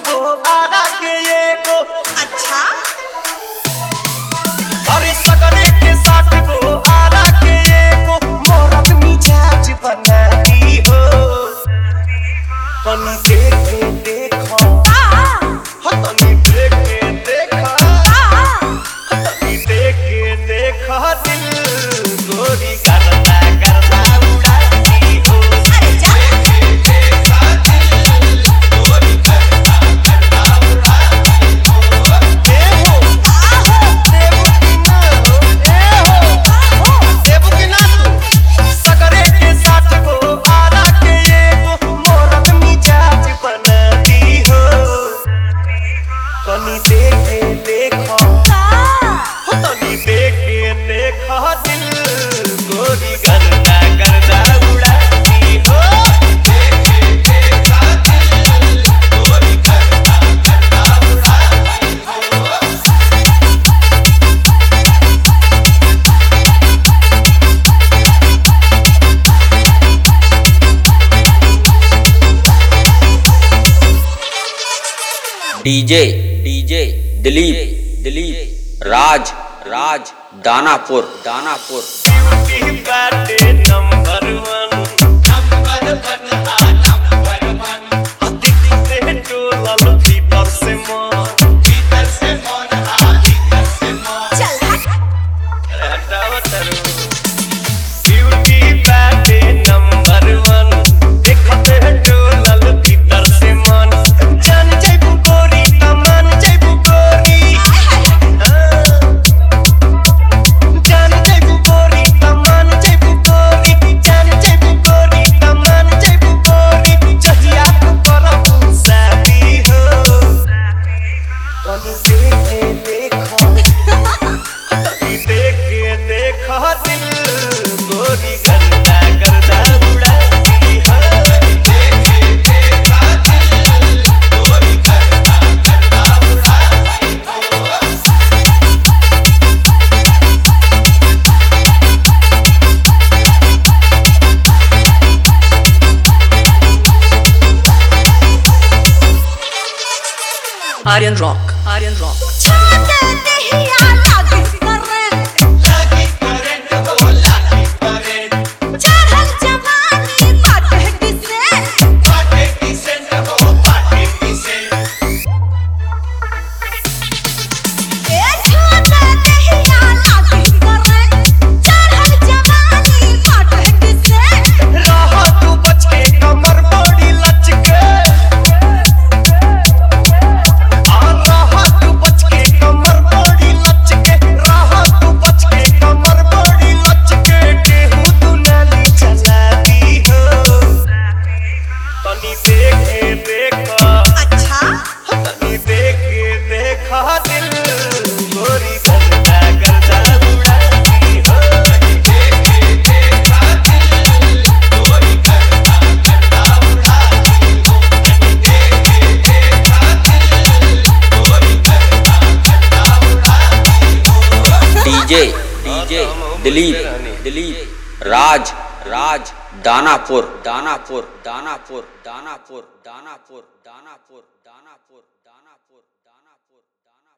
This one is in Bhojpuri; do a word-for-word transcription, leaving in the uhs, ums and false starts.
गो आरा के एगो। अच्छा अरे सकरे के साथ गो आरा के एगो मोरत मिजाज बनाती हो। तनी देख के देखो हो तनी देख के देखो तनी देख के देखो दिल गोरी करता करता उड़ाती हो। अरे जा गोरी करता करता उड़ाती हो। ए हो देव की ना हो ए हो देव की ना तू सकरे के साथ गो आरा के एगो मोरत मिजाज बनाती हो। तनी देख के देखो हो तनी देख के देखो दिल गोरी करता करता उड़ाती हो। देख के देखा दिल गोरी करता करता उड़ाती हो। DJ DJ Dilip Dilip Raj Raj Danapur Danapur beauty बाटे नंबर वन नंबर वन आ नंबर वन दिख से टोलल भीतर से मन भीतर से मन आ भीतर से मन चल हट हटाओ तरू। ब्यूटी बाटे नंबर वन देखते टोलल भीतर से मन जान जाइबू गोरी तमन जाइबू गोरी। जान जाइबू गोरी तमन जाइबू गोरी जान जाइबू गोरी तमन जाइबू गोरी जहिया तू करबू शादी हो। तनी देख के देखो तनी देख के देखो दिल गोरी करता करता उड़ाती हो। देख के देखा दिल गोरी करता करता उड़ाती हो। Aryan Rock, Aryan Rock. छोड़ दे ही आला करंट लागी करंट हो लागी करंट चढ़ल जवानी बाटे डिसेंट पाटे डिसेंट हो पाटे डिसेंट। ए छोड़ दे ही आला करंट चढ़ल जवानी बाटे डिसेंट रह तू बच के कमर बड़ी लचके आ रह तू बच के कमर बड़ी लचके रह तू बच के कमर बड़ी लचके केहू तू नाली चलाती हो। तनी देख के देखो अच्छा तनी देख के देखो दिल गोरी करता करता उड़ाती हो। देख के देखा दिल गोरी करता करता उड़ाती हो। देख के देखा दिल गोरी करता करता उड़ाती हो। DJ DJ Dilip Dilip Raj Raj Danapur Danapur Danapur Danapur Danapur Danapur Danapur Danapur Danapur Danapur